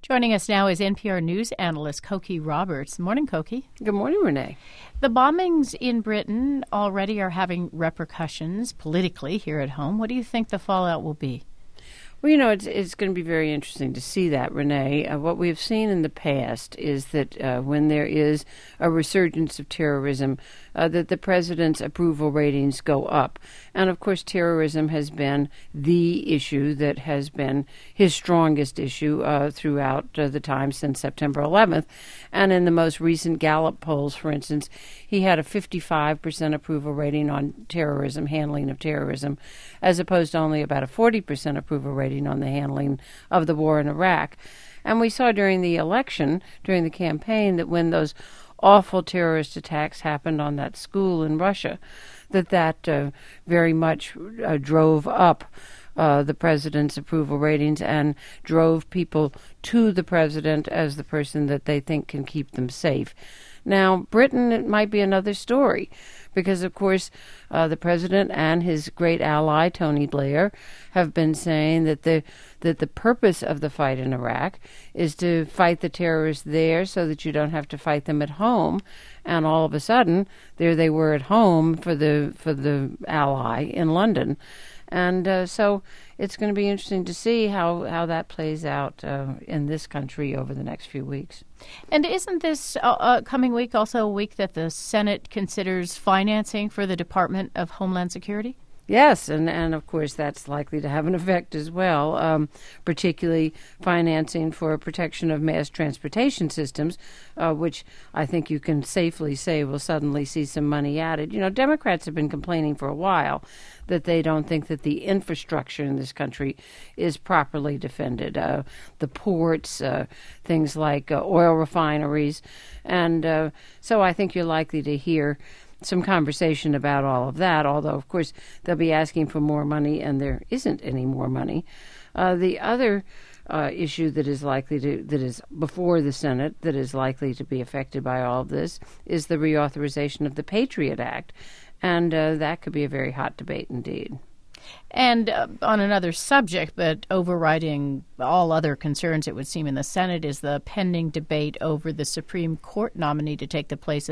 Joining us now is NPR News analyst Cokie Roberts. Morning, Cokie. Good morning, Renee. The bombings in Britain already are having repercussions politically here at home. What do you think the fallout will be? Well, it's going to be very interesting to see that, Renee. What we have seen in the past is that when there is a resurgence of terrorism, that the president's approval ratings go up. And, of course, terrorism has been the issue that has been his strongest issue throughout the time since September 11th. And in the most recent Gallup polls, for instance, he had a 55% approval rating on terrorism, handling of terrorism, as opposed to only about a 40% approval rating on the handling of the war in Iraq. And we saw during the election, during the campaign, that when those awful terrorist attacks happened on that school in Russia, that very much drove up the president's approval ratings and drove people to the president as the person that they think can keep them safe. Now, Britain, it might be another story because, of course, the president and his great ally, Tony Blair, have been saying that the purpose of the fight in Iraq is to fight the terrorists there so that you don't have to fight them at home. And all of a sudden, there they were at home for the ally in London. And so it's going to be interesting to see how that plays out in this country over the next few weeks. And isn't this coming week also a week that the Senate considers financing for the Department of Homeland Security? Yes, and of course that's likely to have an effect as well, particularly financing for protection of mass transportation systems, which I think you can safely say will suddenly see some money added. Democrats have been complaining for a while that they don't think that the infrastructure in this country is properly defended. The ports, things like oil refineries, and so I think you're likely to hear some conversation about all of that, although, of course, they'll be asking for more money, and there isn't any more money. The other issue that is before the Senate that is likely to be affected by all of this is the reauthorization of the Patriot Act, and that could be a very hot debate indeed. And on another subject, but overriding all other concerns, it would seem, in the Senate, is the pending debate over the Supreme Court nominee to take the place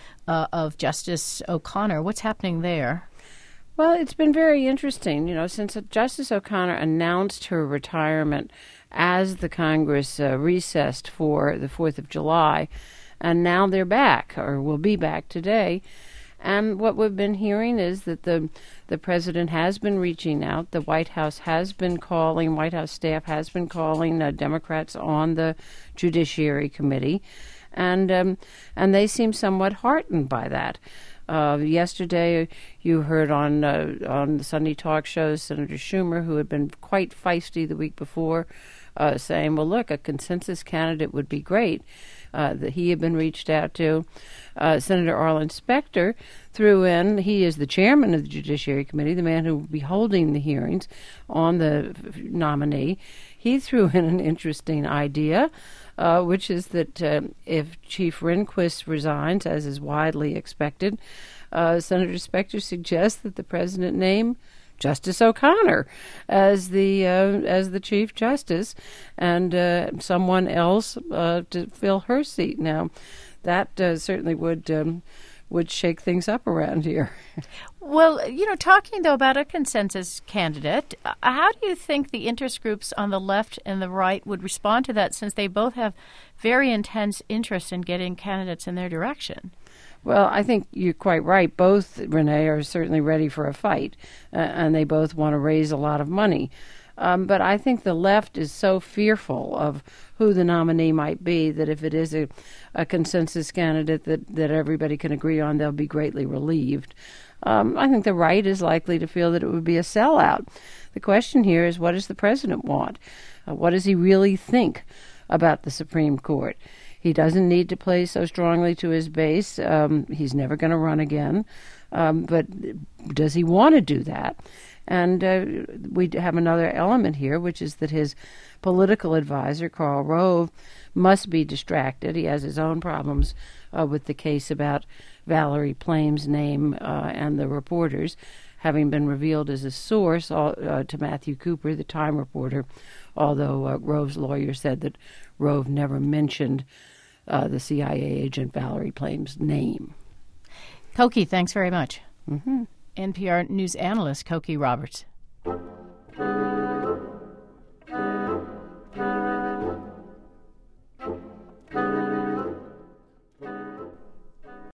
of Justice O'Connor. What's happening there? Well, it's been very interesting, since Justice O'Connor announced her retirement as the Congress recessed for the 4th of July, and now they're back, or will be back today. And what we've been hearing is that the president has been reaching out. The White House has been calling, White House staff has been calling Democrats on the Judiciary Committee. And they seem somewhat heartened by that. Yesterday, you heard on the Sunday talk shows Senator Schumer, who had been quite feisty the week before, saying, well, look, a consensus candidate would be great, that he had been reached out to. Senator Arlen Specter threw in, he is the chairman of the Judiciary Committee, the man who will be holding the hearings on the nominee. He threw in an interesting idea, which is that if Chief Rehnquist resigns, as is widely expected, Senator Specter suggests that the president name Justice O'Connor as the Chief Justice, and someone else to fill her seat. Now, that certainly would shake things up around here. Well, talking, though, about a consensus candidate, how do you think the interest groups on the left and the right would respond to that, since they both have very intense interest in getting candidates in their direction? Well, I think you're quite right. Both, Renee, are certainly ready for a fight, and they both want to raise a lot of money. But I think the left is so fearful of who the nominee might be that if it is a consensus candidate that everybody can agree on, they'll be greatly relieved. I think the right is likely to feel that it would be a sellout. The question here is, what does the president want? What does he really think about the Supreme Court? He doesn't need to play so strongly to his base. He's never going to run again. But does he want to do that? And we have another element here, which is that his political advisor, Karl Rove, must be distracted. He has his own problems with the case about Valerie Plame's name and the reporters having been revealed as a source to Matthew Cooper, the Time reporter, although Rove's lawyer said that Rove never mentioned the CIA agent Valerie Plame's name. Cokie, thanks very much. Mm-hmm. NPR News analyst Cokie Roberts.